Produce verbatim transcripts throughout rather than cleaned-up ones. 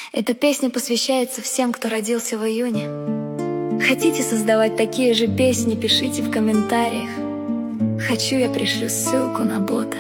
Эта песня посвящается всем, кто родился в июне. Хотите создавать такие же песни, пишите в комментариях. Хочу, я пришлю ссылку на бота.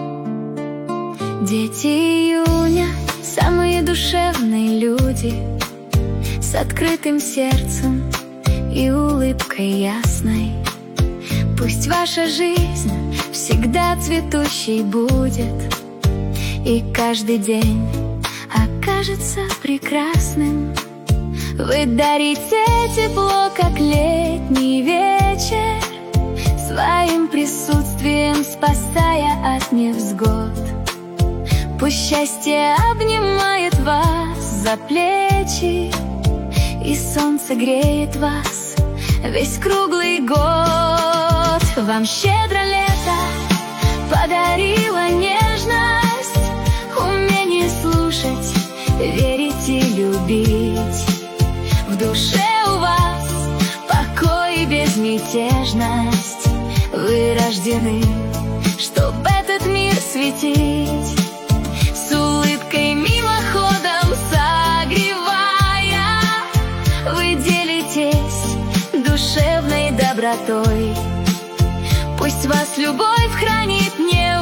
Дети июня — самые душевные люди, с открытым сердцем и улыбкой ясной. Пусть ваша жизнь всегда цветущей будет, и каждый день окажется прекрасным. Вы дарите тепло, как летний вечер, своим присутствием спасая от невзгод. Пусть счастье обнимает вас за плечи, и солнце греет вас весь круглый год. Вам щедро лето подарило нежность, умение слушать, верить и любить. В душе у вас покой и безмятежность. Вы рождены, чтоб этот мир светить, с улыбкой мимоходом согревая. Вы делитесь душевной добротой. Пусть вас любовь хранит, не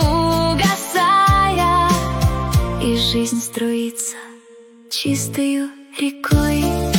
угасая, и жизнь струится чистою рекой.